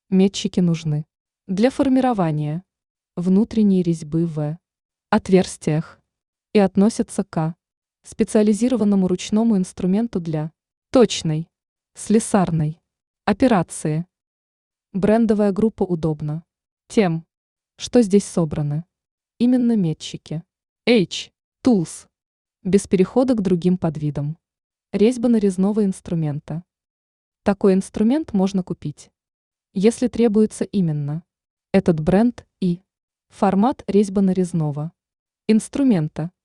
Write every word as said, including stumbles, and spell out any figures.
Метчики нужны для формирования внутренней резьбы в отверстиях и относятся к специализированному ручному инструменту для точной слесарной операции. Брендовая группа удобна тем, что здесь собраны именно метчики H-Tools, без перехода к другим подвидам резьба нарезного инструмента. Такой инструмент можно купить, если требуется именно этот бренд и формат резьба нарезного инструмента.